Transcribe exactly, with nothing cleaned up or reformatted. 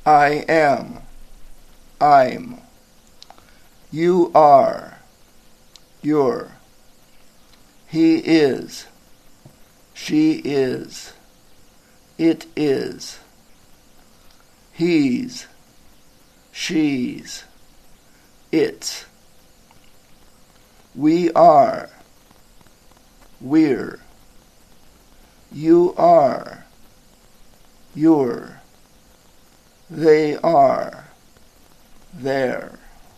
I am, I'm. You are, you're. He is, she is, it is. He's, she's, it's. We are, we're. You are, you're. They are, they're.